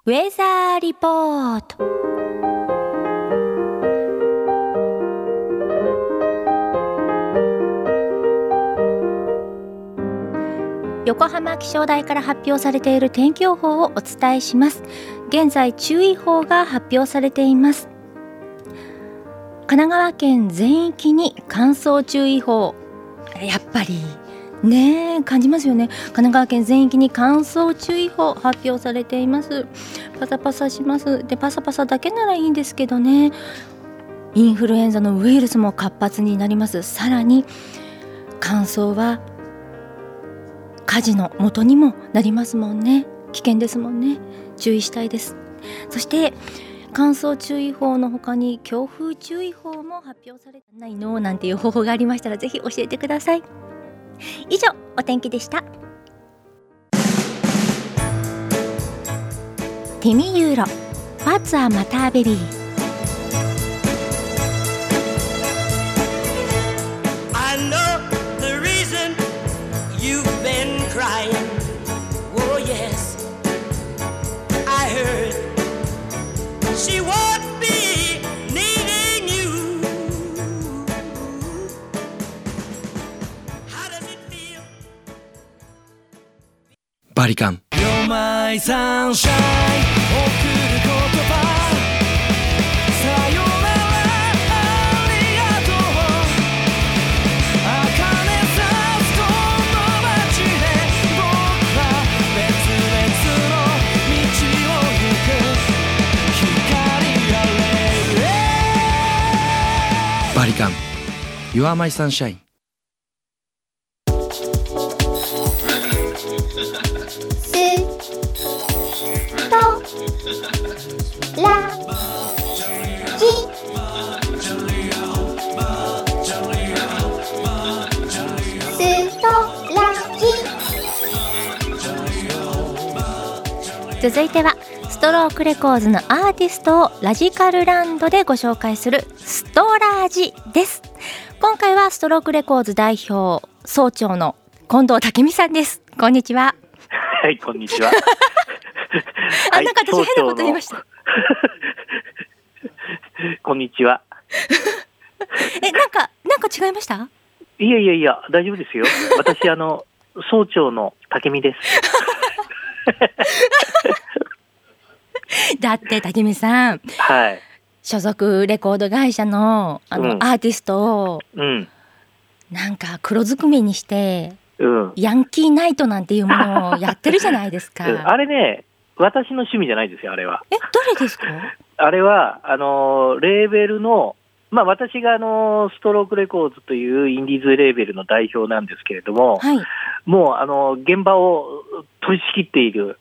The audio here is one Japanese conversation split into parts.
ウェザーリポート。横浜気象台から発表されている天気予報をお伝えします。現在注意報が発表されています。神奈川県全域に乾燥注意報。やっぱりね感じますよね。神奈川県全域に乾燥注意報発表されています。パサパサします。でパサパサだけならいいんですけどね、インフルエンザのウイルスも活発になります。さらに乾燥は火事の元にもなりますもんね。危険ですもんね。注意したいです。そして乾燥注意報の他に強風注意報も発表されてないのなんていう方法がありましたらぜひ教えてください。以上お天気でした。ティミユーロ What's a Matter Baby。 I know the reason you've been crying. Oh yes, I heard she won't be needing you. How does it feel? バリカン You're my sunshine 送る言葉さよならありがとう茜さすこの街で僕ら別々の道を行く光がれバリカン You are my sunshine。 続いてはストロークレコーズのアーティストをラジカルランドでご紹介するストラジです。今回はストロークレコーズ代表総長の近藤武美さんです。こんにちは。 はい、こんにちは。 なんか私変なこと言いました。 こんにちは。 なんか違いました？ いや、大丈夫ですよ。私、総長の武美です。 だって武美さん、 はい。 所属レコード会社のアーティストを、なんか黒ずくめにして、ヤンキーナイトなんていうものをやってるじゃないですか。 あれね、私の趣味じゃないですよ、あれは。 誰ですか？ あれはレーベルの、私がストロークレコーズというインディーズレーベルの代表なんですけれども、 はい、 もう現場を取り仕切っている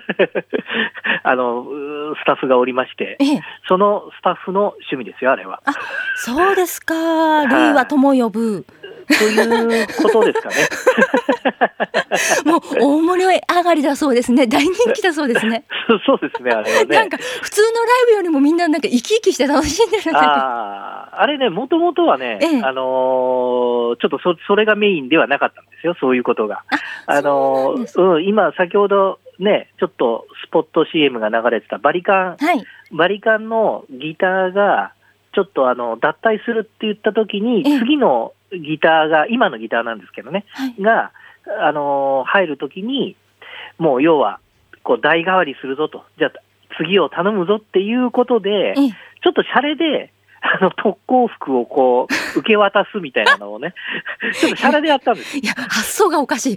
スタッフがおりまして、そのスタッフの趣味ですよ、あれは。あ、 そうですか。類は友呼ぶということですかね。 もう大盛り上がりだそうですね。大人気だそうですね。 そうですね、あれはね。 なんか普通のライブよりもみんななんか生き生きして楽しんでるんだあれね、もともとはね、ちょっとそれがメインではなかったんですよ、そういうことが。今、先ほどね、ちょっとスポット CM が流れてたバリカンのギターが、ちょっと脱退するって言った時に、次のギターが、今のギターなんですけどね、が、入る時に、もう要は、こう、代替わりするぞと、じゃあ次を頼むぞっていうことで、ちょっとシャレで、特攻服をこう受け渡すみたいなのをねちょっとシャレでやったんですよ。 いや、発想がおかしい。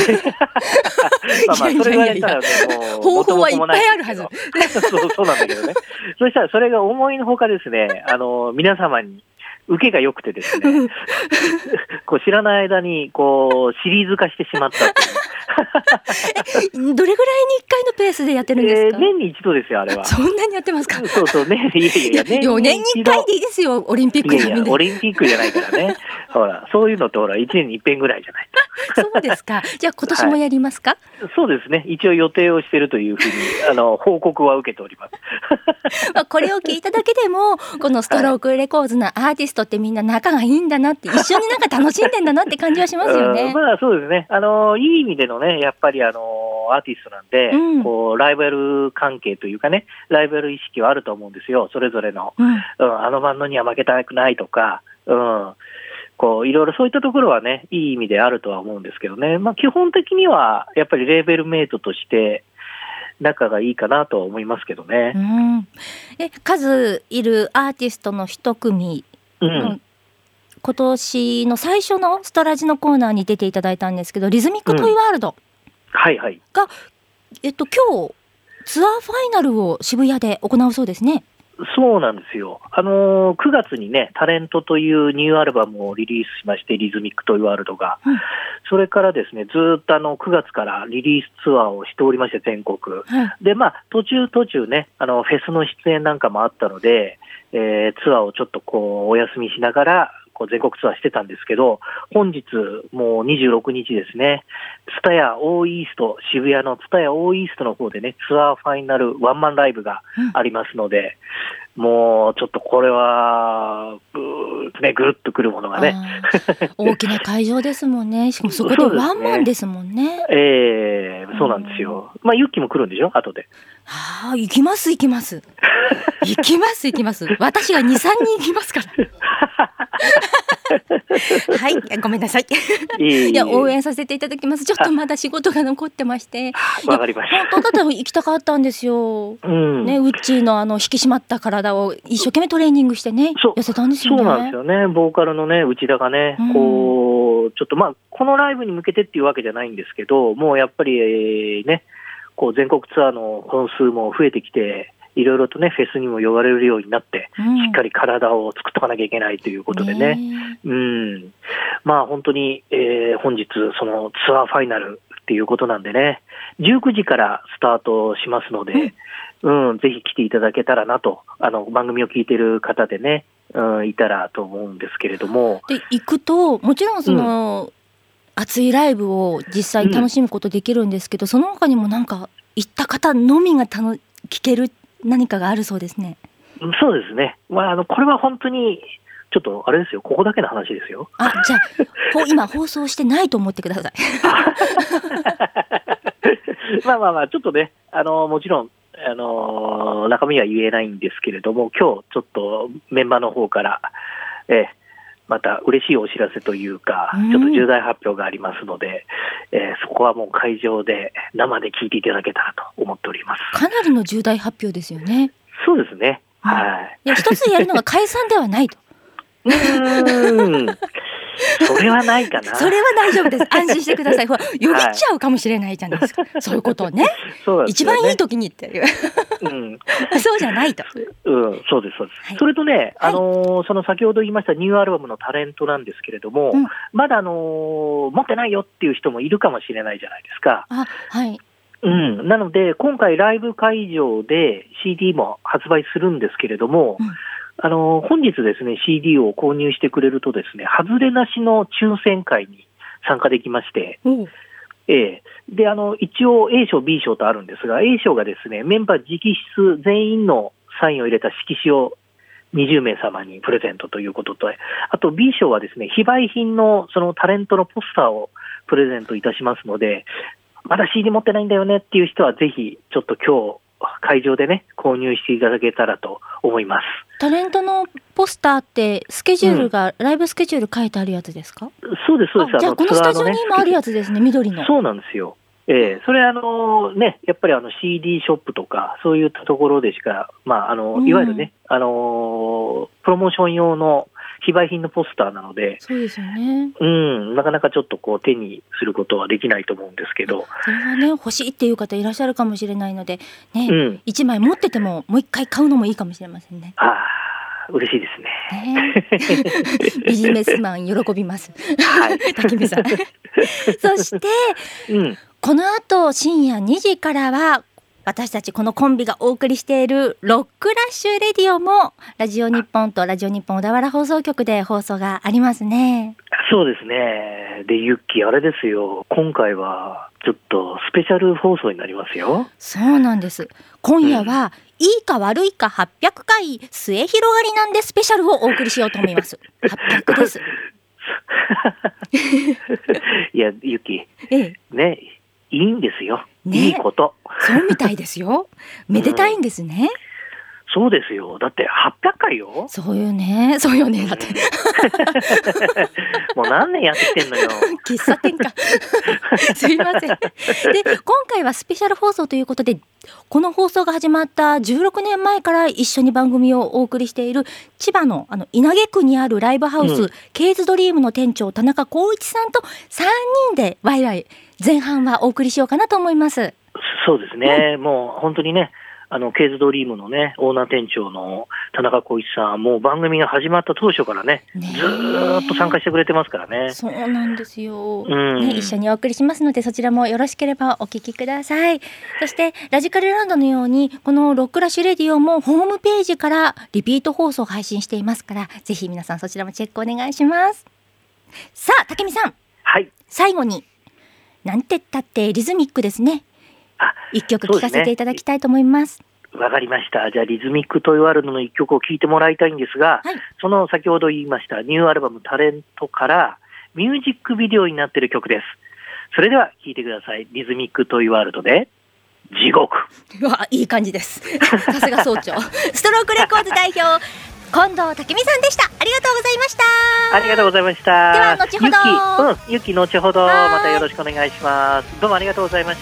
それぐらいしたらね、もう方法はいっぱいあるはず。 そうなんだけどね。そしたらそれが思いのほかですね、皆様に受けが良くてですねこう知らない間にこうシリーズ化してしまったっていうどれぐらいに1回のペースでやってるんですか？ 年に一度ですよ、あれは。 そんなにやってますか？ そうね、いや 4年に1回でいいですよ、オリンピックいやオリンピックじゃないからね。ほら、そういうのってほら、1年に一遍ぐらいじゃないと。そうですか。じゃあ今年もやりますか？ そうですね。一応予定をしているというふうに報告は受けております。 これを聞いただけでも、このストロークレコーズのアーティストってみんな仲がいいんだなって、一緒になんか楽しんでんだなって感じはしますよね。 そうですね。いい意味でのね、やっぱりのアーティストなんで、こうライバル関係というかね、ライバル意識はあると思うんですよ、それぞれの。あのバンドには負けたくないとか、こういろいろそういったところはね、いい意味であるとは思うんですけどね。まあ基本的にはやっぱりレーベルメイトとして仲がいいかなとは思いますけどね。 数いるアーティストの一組、今年の最初のストラジのコーナーに出ていただいたんですけど、リズミックトイワールドが、今日ツアーファイナルを渋谷で行うそうですね。 そうなんですよ。9月にね、タレントというニューアルバムをリリースしまして、リズミックトイワールドが。それからですね、ずっと9月からリリースツアーをしておりまして、全国。で、まあ、途中ね、フェスの出演なんかもあったので、ツアーをちょっとこう、お休みしながら、こう全国ツアーしてたんですけど、本日もう26日ですね、ツタヤオーイースト、渋谷のツタヤオーイーストの方でね、ツアーファイナルワンマンライブがありますので、もうちょっとこれはぐるっとくるものがね大きな会場ですもんね。しかもそこでワンマンですもんね。 そうなんですよ。まあユッキーも来るんでしょ、後で。 行きます行きます行きます。私が 2,3 人行きますからはい、ごめんなさい。いや、応援させていただきます。ちょっとまだ仕事が残ってまして。 わかりました。 本当だったら行きたかったんですよ。ね、ウッチーの引き締まった体を一生懸命トレーニングしてね、痩せたんですよね。 そうなんですよね。ボーカルのね、内田がね、こうちょっとまあこのライブに向けてっていうわけじゃないんですけど、もうやっぱりね、こう全国ツアーの本数も増えてきて、いろいろとね、フェスにも呼ばれるようになって、しっかり体を作っとかなきゃいけないということでね。まあ本当に、本日そのツアーファイナルっていうことなんでね、19時からスタートしますので、ぜひ来ていただけたらなと、番組を聞いている方でね、いたらと思うんですけれども。で、 行くと、もちろんその、熱いライブを実際楽しむことできるんですけど、その他にもなんか行った方のみが聴ける何かがあるそうですね。 そうですね。まあ、これは本当にちょっとあれですよ、ここだけの話ですよ。 じゃあ今放送してないと思ってください。 まあちょっとね、もちろん中身は言えないんですけれども、今日ちょっとメンバーの方からまた嬉しいお知らせというか、ちょっと重大発表がありますので、そこはもう会場で生で聞いていただけたらと思っております。 かなりの重大発表ですよね。 そうですね。 いや、一つやるのが解散ではないと。 それはないかな。 それは大丈夫です。安心してください。ほら、よぎっちゃうかもしれないじゃないですか。そういうことをね。一番いい時にっていう。そうじゃないと。 そうです。それとね、その先ほど言いましたニューアルバムのタレントなんですけれども、まだ持ってないよっていう人もいるかもしれないじゃないですか。なので、今回ライブ会場で CD も発売するんですけれども、本日ですね、CD を購入してくれるとですね、外れなしの抽選会に参加できまして、で、一応 A 賞、B 賞とあるんですが、A 賞がですね、メンバー直筆全員のサインを入れた色紙を20名様にプレゼントということと、あと B 賞はですね、非売品のそのタレントのポスターをプレゼントいたしますので、まだ CD 持ってないんだよねっていう人はぜひちょっと今日会場でね、購入していただけたらと思います。 タレントのポスターってスケジュールが、ライブスケジュール書いてあるやつですか？ そうです。 じゃあこのスタジオに今あるやつですね、緑の。 そうなんですよ。それね、やっぱりCD ショップとかそういったところでしか、いわゆるね、プロモーション用の非売品のポスターなので、 そうですよね。 なかなかちょっとこう手にすることはできないと思うんですけど、 それはね、欲しいっていう方いらっしゃるかもしれないのでね、1枚持っててももう1回買うのもいいかもしれませんね。 嬉しいですね。 ビジネスマン喜びます。竹見さん。そして、この後深夜2時からは私たちこのコンビがお送りしているロックラッシュレディオもラジオ日本とラジオ日本小田原放送局で放送がありますね。 そうですね。で、ユッキーあれですよ、今回はちょっとスペシャル放送になりますよ。 そうなんです。今夜は、いいか悪いか800回末広がりなんでスペシャルをお送りしようと思います。800です。 いや、ユッキー、ね、いいんですよ。 ね、 いいこと。 そうみたいですよ。めでたいんですね。 そうですよ。だって800回よ。 そうよね。そうよね。だって。 もう何年やってきてんのよ。 喫茶店か。すいません。で、今回はスペシャル放送ということで、この放送が始まった16年前から一緒に番組をお送りしている千葉の稲毛区にあるライブハウス、ケイズドリームの店長田中光一さんと3人でワイワイ前半はお送りしようかなと思います。そうですね。もう本当にね。ケイズドリームのね、オーナー店長の田中光一さん、もう番組が始まった当初からね、ずーっと参加してくれてますからね。 そうなんですよ、ね。一緒にお送りしますので、そちらもよろしければお聞きください。そして、ラジカルランドのように、このロックラッシュレディオもホームページからリピート放送を配信していますから、ぜひ皆さんそちらもチェックお願いします。さあ、武見さん。 はい。 最後に、なんてったってリズミックですね。一曲聴かせていただきたいと思います。 わかりました。じゃあリズミックトイワールドの一曲を聴いてもらいたいんですが、その先ほど言いましたニューアルバムタレントからミュージックビデオになっている曲です。それでは聴いてください。リズミックトイワールドで地獄。 うわ、いい感じです。さすが総長。ストロークレコーズ代表近藤武美さんでした。ありがとうございました。 ありがとうございました。では後ほど。 ゆき後ほどまたよろしくお願いします。どうもありがとうございました。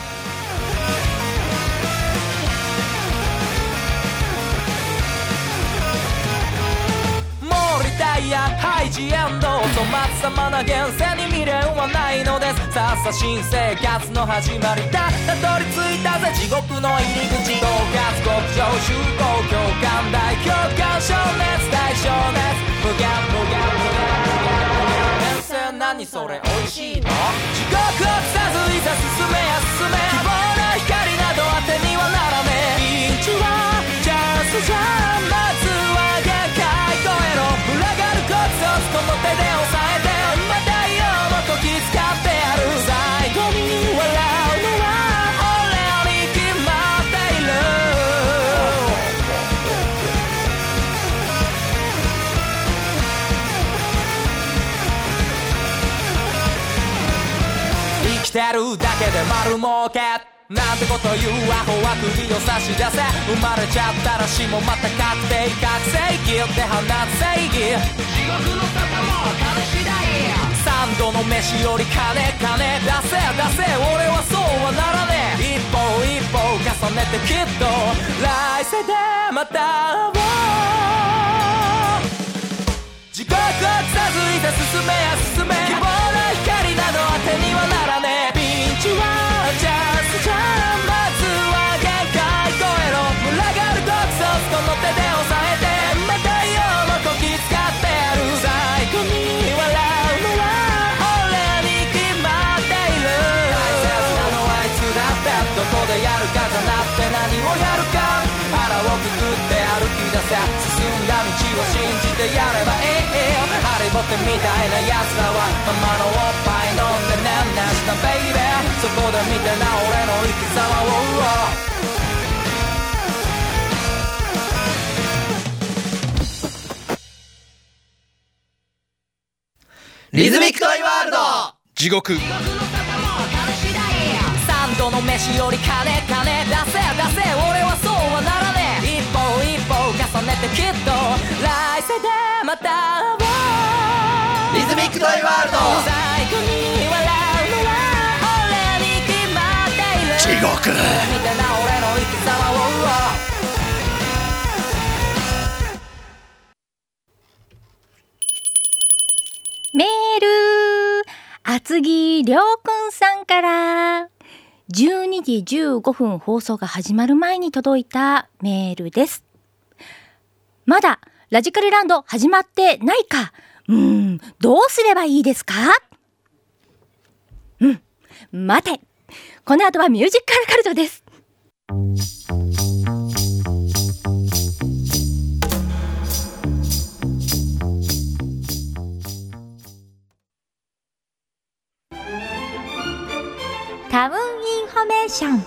ハイジエンド粗末さまな現世に未練はないのです。さっさ新生活の始まりだ。たどり着いたぜ地獄の入り口。合格極上集合共感大共感情熱大情熱無限無限無限無限何それ美味しいの。地獄をさずいざ進めや進め。希望の光など当てにはならねえ。ピンチはチャンスじゃん。まずは限界超えろ。群がるコツをこの手で押さえて。今太陽もこき使ってやる。最後に笑うのは俺に決まっている。生きてるだけで丸儲けなんてこと言うアホは首を差し出せ。生まれちゃったら死もまた確定覚醒器って放つ正義。地獄の沙汰も金次第。三度の飯より金金出せ出せ。俺はそうはならねえ。一歩一歩重ねてきっと来世でまた会おう。地獄をさずいて進めや進め。希望の光など当てにはならねえ。ピンチはチャンスじゃん。まずは限界超えろ。群がるコツをこの手で押さえて。また太陽もこき使ってやる。最後に笑うのは俺に決まっている。大切なのはいつだってどこでやるかじゃなくて何をやるか。腹をくくって歩き出せ。進んだ道を信じてやればいい。ハリボテみたいなやつらはママのおっぱい飲んでねんねしたベイベー。そこで見てな俺の生き様を。 リズミックトイワールド地獄。 三度の飯より金金出せ出せ。俺はそうはならねえ。一歩一歩重ねてきっと来世でまた会おう。 リズミックトイワールド最後に笑うのは俺に決まっている。 地獄。 見てな俺の生き様を。 メール厚木りょうくんさんから12時15分放送が始まる前に届いたメールです。まだラジカルランド始まってないか。どうすればいいですか。待て。この後はミュージックアルカルトです。タウンインフォメーション。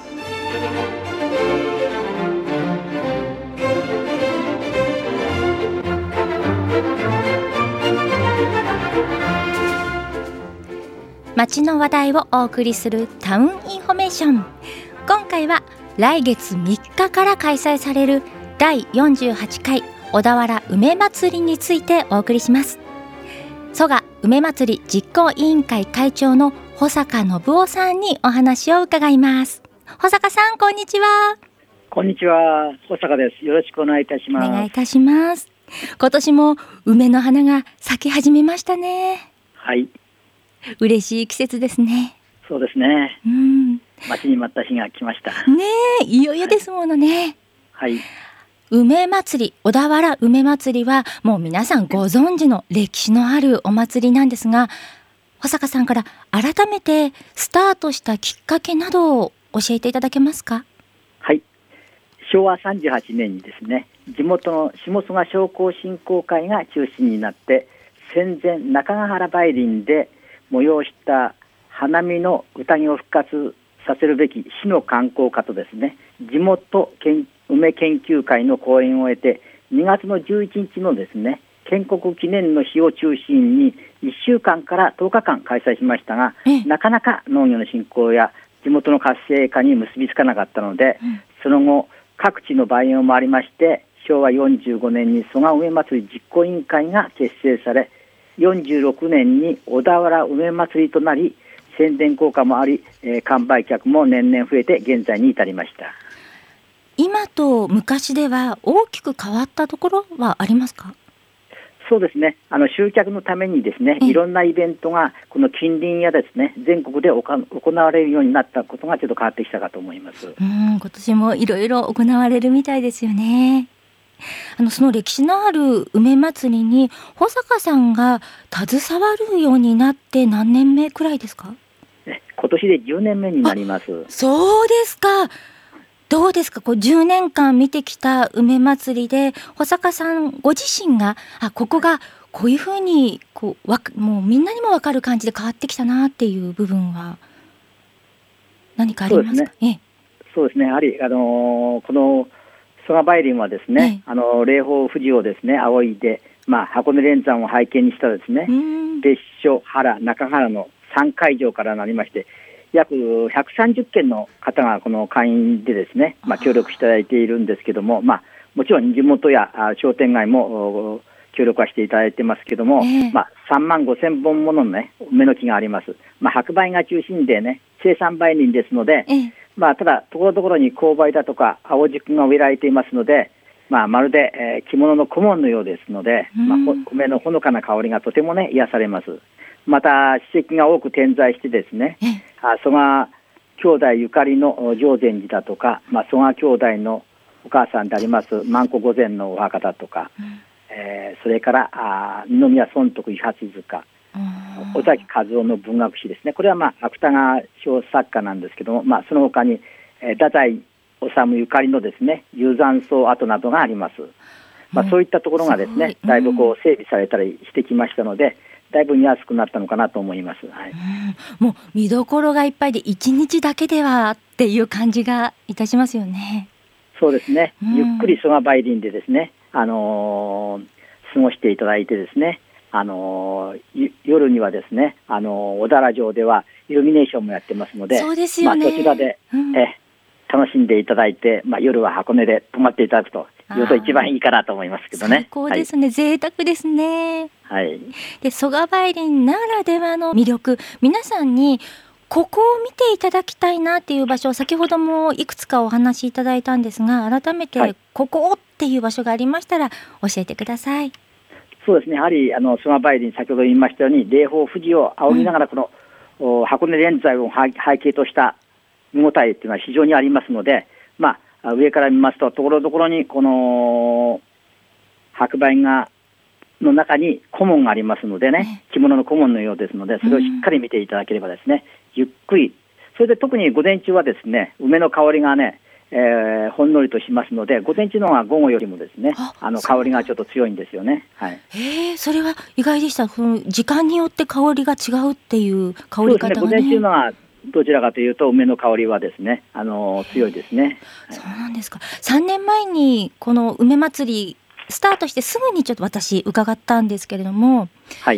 街の話題をお送りするタウンインフォメーション。今回は来月3日から開催される第48回小田原梅まつりについてお送りします。蘇我梅まつり実行委員会会長の保坂信夫さんにお話を伺います。保坂さん、こんにちは。 こんにちは、保坂です。よろしくお願いいたします。 お願いいたします。今年も梅の花が咲き始めましたね。 はい。 嬉しい季節ですね。 そうですね。待ちに待った日が来ました。 ねえ、いよいよですものね。 はい。 梅祭り、小田原梅祭りはもう皆さんご存知の歴史のあるお祭りなんですが、保坂さんから改めてスタートしたきっかけなどを教えていただけますか？ はい。昭和38年にですね、地元の下蘇我商工振興会が中心になって戦前中ヶ原梅林で催した花見の宴を復活させるべき市の観光課とですね、地元梅研究会の講演を終えて2月の11日のですね、建国記念の日を中心に1週間から10日間開催しましたが、なかなか農業の振興や地元の活性化に結びつかなかったので、その後各地の梅園を回りまして、昭和45年に蘇我梅まつり実行委員会が結成され、46年に小田原梅まつりとなり、宣伝効果もあり、完売客も年々増えて現在に至りました。 今と昔では大きく変わったところはありますか？ そうですね、集客のためにですね、いろんなイベントがこの近隣やですね、全国で行われるようになったことがちょっと変わってきたかと思います。 今年もいろいろ行われるみたいですよね。その歴史のある梅祭りに保坂さんが携わるようになって何年目くらいですか？ 今年で10年目になります。 そうですか。どうですか、10年間見てきた梅祭りで保坂さんご自身がここがこういうふうにもうみんなにも分かる感じで変わってきたなっていう部分は何かありますか？ そうですね、やはりこの蘇我梅林はですね、霊峰富士をですね仰いで、箱根連山を背景にしたですね、別所原中原の3会場からなりまして、約130件の方がこの会員でですね、協力していただいているんですけども、もちろん地元や商店街も協力はしていただいてますけども、3万5千本ものね梅の木があります。白梅が中心でね、生産梅林ですので、ただところどころに紅梅だとか青軸が植えられていますので、まるで、着物の顧問のようですので、梅のほのかな香りがとてもね癒されます。また史跡が多く点在してですね、蘇我兄弟ゆかりの常禅寺だとか、蘇我兄弟のお母さんであります万古御前のお墓だとか、それから二宮尊徳伊八塚、尾崎和夫の文学史ですね。これは芥川賞作家なんですけども、その他に太宰治ゆかりのですね遊山荘跡などがあります。そういったところがですね、だいぶ整備されたりしてきましたので、だいぶ見やすくなったのかなと思います。 もう見どころがいっぱいで1日だけではっていう感じがいたしますよね。 そうですね、ゆっくり蘇我梅林でですね、過ごしていただいてですね、夜にはですね、小田原城ではイルミネーションもやってますので、 そうですよね、 そちらで、楽しんでいただいて、夜は箱根で泊まっていただくというと一番いいかなと思いますけどね。 最高ですね、贅沢ですね。で蘇我梅林ならではの魅力、皆さんにここを見ていただきたいなっていう場所を先ほどもいくつかお話しいただいたんですが、改めてここっていう場所がありましたら教えてください。 そうですね、やはり蘇我梅林、先ほど言いましたように霊峰富士を仰ぎながらこの、箱根連山を背景とした見応えっていうのは非常にありますので、上から見ますとところどころにこの白梅の中に古門がありますのでね、着物の古門のようですので、それをしっかり見ていただければですね、ゆっくり、それで特に午前中はですね、梅の香りがね、ほんのりとしますので、午前中の方が午後よりもですね、香りがちょっと強いんですよね。 それは意外でした。時間によって香りが違うっていう香り方がね。 そうですね、午前中のはどちらかというと梅の香りはですね、強いですね。 そうなんですか。3年前にこの梅祭りスタートしてすぐにちょっと私伺ったんですけれども、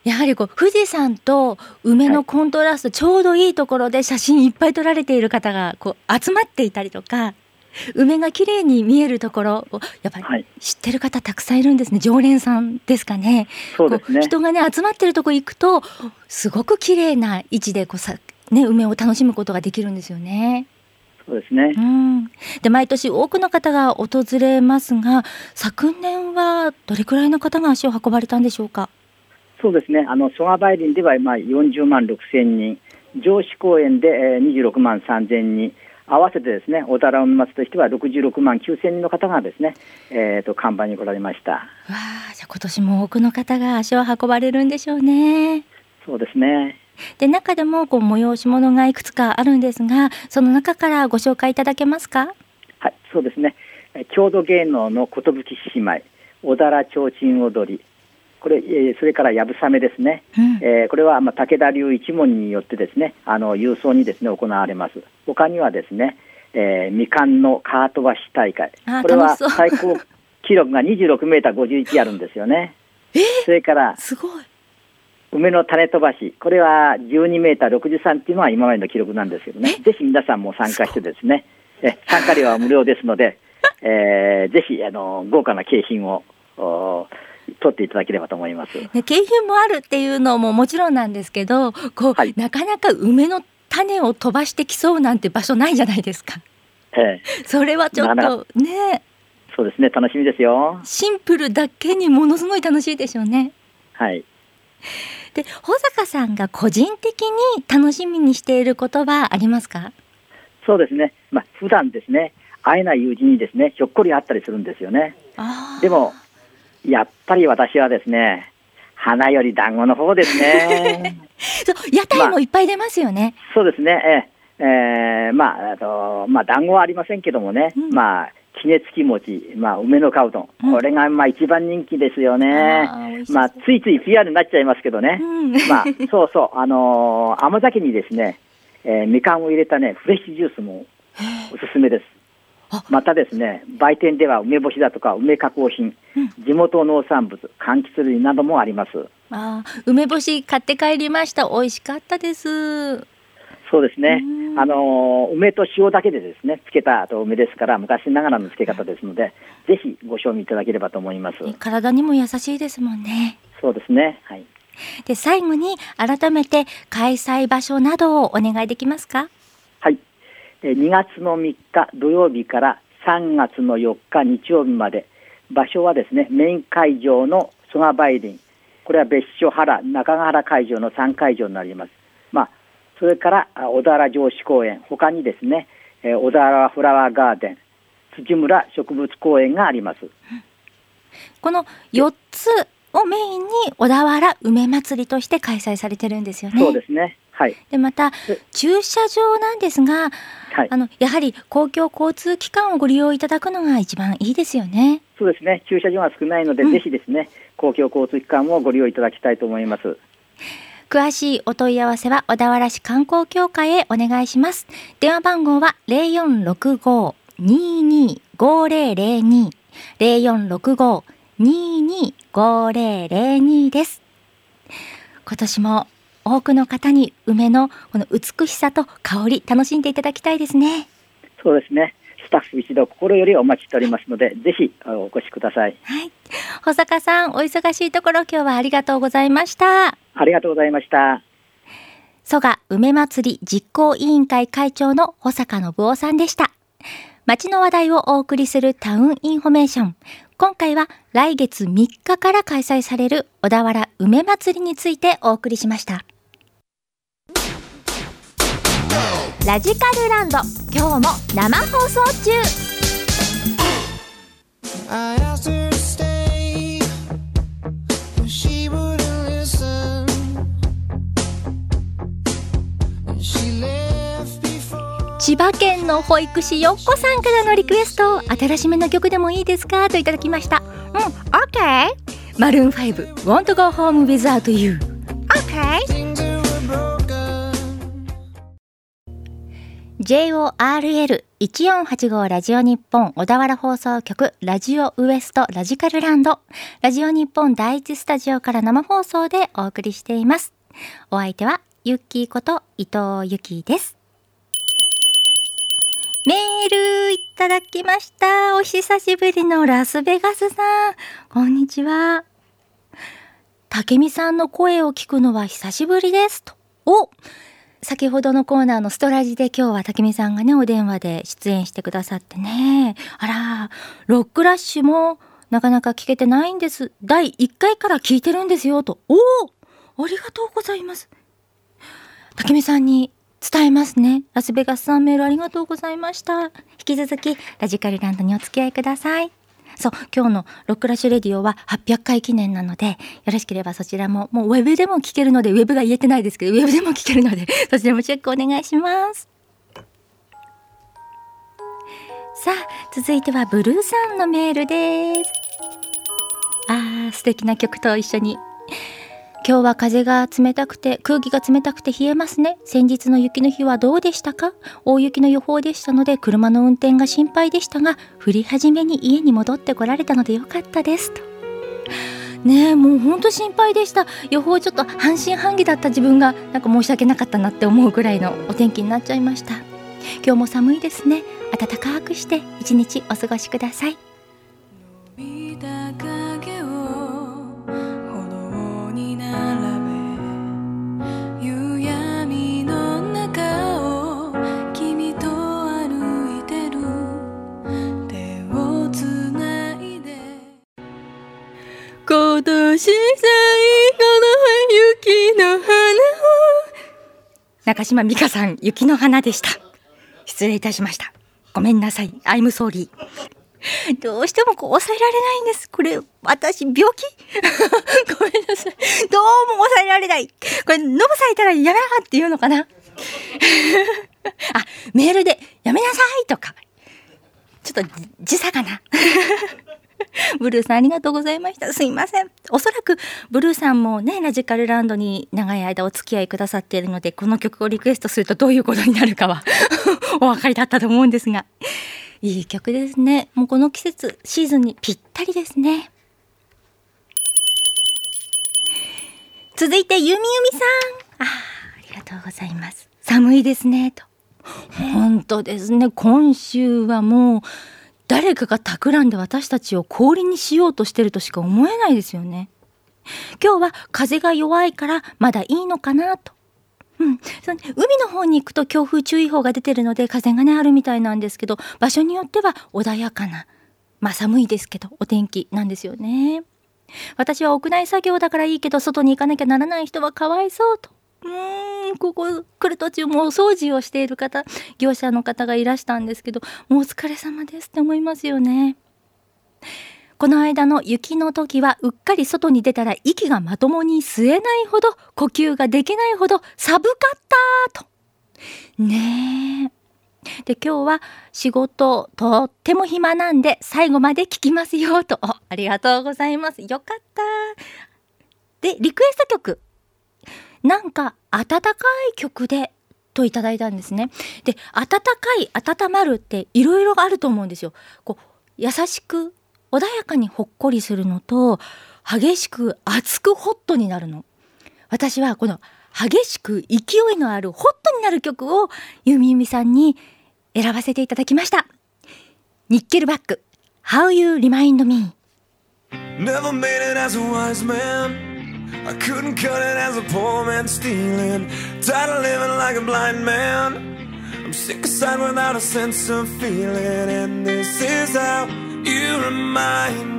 やはり富士山と梅のコントラスト、ちょうどいいところで写真いっぱい撮られている方が集まっていたりとか、梅が綺麗に見えるところをやっぱり知ってる方たくさんいるんですね。常連さんですかね。 そうですね。 人がね集まってるとこ行くとすごく綺麗な位置で梅を楽しむことができるんですよね。 そうですね。 で毎年多くの方が訪れますが、昨年はどれくらいの方が足を運ばれたんでしょうか。 そうですね。曽我梅林では40万6千人、城址公園で26万3千人、合わせてですね、小田原梅祭としては66万9千人の方がですね、看板に来られました。 じゃあ今年も多くの方が足を運ばれるんでしょうね。 そうですね。 で中でも催し物がいくつかあるんですが、その中からご紹介いただけますか。 はい、そうですね。郷土芸能の寿獅子舞、小田原提灯踊り、これ、それからやぶさめですね。これは武田流一門によってですね、勇壮にですね行われます。他にはですね、みかんのカート走大会、これは最高記録が26メーター51あるんですよね。それからすごい梅の種飛ばし、これは12メーター63っていうのは今までの記録なんですけどね。ぜひ皆さんも参加してですね、参加料は無料ですので、ぜひ豪華な景品を取っていただければと思います。 景品もあるっていうのももちろんなんですけど、なかなか梅の種を飛ばして競うなんて場所ないじゃないですか。それはちょっとね。 そうですね、楽しみですよ。 シンプルだけにものすごい楽しいでしょうね。 はい。 で保坂さんが個人的に楽しみにしていることはありますか。 そうですね、普段ですね会えない友人にですねひょっこり会ったりするんですよね。でもやっぱり私はですね、花より団子の方ですね。 屋台もいっぱい出ますよね。 そうですね。団子はありませんけどもね、きねつき餅、梅のかうどん、これが一番人気ですよね。ついつい PR になっちゃいますけどね。そうそう、甘酒にですね、みかんを入れたねフレッシュジュースもおすすめです。またですね、売店では梅干しだとか梅加工品、地元農産物、柑橘類などもあります。 梅干し買って帰りました。美味しかったです。 そうですね。梅と塩だけでですね漬けた梅ですから、昔ながらの漬け方ですので、ぜひご賞味いただければと思います。 体にも優しいですもんね。 そうですね。はい。 で最後に改めて開催場所などをお願いできますか。 はい。2月の3日土曜日から3月の4日日曜日まで、場所はですねメイン会場の曽我梅林、これは別所原中ヶ原会場の3会場になります。それから小田原城址公園、他にですね小田原フラワーガーデン、土村植物公園があります。 この4つをメインに小田原梅祭りとして開催されてるんですよね。 そうですね。はい。 でまた駐車場なんですが、やはり公共交通機関をご利用いただくのが一番いいですよね。 そうですね。駐車場が少ないので、ぜひですね公共交通機関をご利用いただきたいと思います。 詳しいお問い合わせは小田原市観光協会へお願いします。電話番号は 0465-225002 0465-225002 です。今年も多くの方に梅のこの美しさと香り楽しんでいただきたいですね。 そうですね。スタッフ一同心よりお待ちしておりますので、ぜひお越しください。 はい。保坂さん、お忙しいところ今日はありがとうございました。 ありがとうございました。 蘇我梅祭り実行委員会会長の保坂信夫さんでした。街の話題をお送りするタウンインフォメーション。今回は来月3日から開催される小田原梅祭りについてお送りしました。ラジカルランド、今日も生放送中。千葉県の保育士よっこさんからのリクエスト、新しめの曲でもいいですかといただきました。OK。 マルーン5 Won't Go Home Without You。 OK。 JORL1485 ラジオ日本小田原放送局ラジオウエストラジカルランドラジオ日本第一スタジオから生放送でお送りしています。お相手はゆっきーこと伊藤ゆきです。メールいただきました。お久しぶりのラスベガスさん、こんにちは。竹見さんの声を聞くのは久しぶりですと。先ほどのコーナーのストラジで今日は竹見さんがねお電話で出演してくださってね。あら、ロックラッシュもなかなか聞けてないんです。第1回から聞いてるんですよと。ありがとうございます。竹見さんに伝えますね。ラスベガスさん、メールありがとうございました。引き続きラジカルランドにお付き合いください。そう、今日のロックラッシュレディオは800回記念なので、よろしければそちらも、もうウェブでも聞けるので、ウェブが言えてないですけど、ウェブでも聞けるので、そちらもチェックお願いします。さあ、続いてはブルーさんのメールです。素敵な曲と一緒に。今日は風が冷たくて空気が冷たくて冷えますね。先日の雪の日はどうでしたか？大雪の予報でしたので車の運転が心配でしたが、降り始めに家に戻ってこられたのでよかったですと。ねえ、もうほんと心配でした。予報ちょっと半信半疑だった自分がなんか申し訳なかったなって思うぐらいのお天気になっちゃいました。今日も寒いですね。暖かくして一日お過ごしください。今年最後の雪の花を。中島美嘉さん、雪の花でした。失礼いたしました。ごめんなさい。I'm sorry。どうしても抑えられないんです。これ私病気ごめんなさい。どうも抑えられない。これノブさんいたらやめなって言うのかなメールでやめなさいとかちょっと時差かなブルーさんありがとうございました。すいません。おそらくブルーさんもねラジカルランドに長い間お付き合いくださっているので、この曲をリクエストするとどういうことになるかはお分かりだったと思うんですが、いい曲ですね。もうこの季節シーズンにぴったりですね。続いてゆみゆみさん、ありがとうございます。寒いですねと。本当ですね。今週はもう誰かが企んで私たちを氷にしようとしてるとしか思えないですよね。今日は風が弱いからまだいいのかなと。海の方に行くと強風注意報が出てるので風がねあるみたいなんですけど、場所によっては穏やかな、寒いですけどお天気なんですよね。私は屋内作業だからいいけど外に行かなきゃならない人はかわいそうと。ここ来る途中もお掃除をしている方、業者の方がいらしたんですけど、もうお疲れ様ですって思いますよね。この間の雪の時はうっかり外に出たら息がまともに吸えないほど、呼吸ができないほど寒かったとねえ。で今日は仕事とっても暇なんで最後まで聞きますよと。ありがとうございます。よかった。でリクエスト曲、なんか温かい曲でといただいたんですね。で温かい、温まるっていろいろあると思うんですよ。優しく穏やかにほっこりするのと、激しく熱くホットになるの。私はこの激しく勢いのあるホットになる曲をゆみゆみさんに選ばせていただきました。ニッケルバック How You Remind Me。 Never made it as a wise man, I couldn't cut it as a poor man stealing. Tired of living like a blind man, I'm sick aside without a sense of feeling. And this is how you remind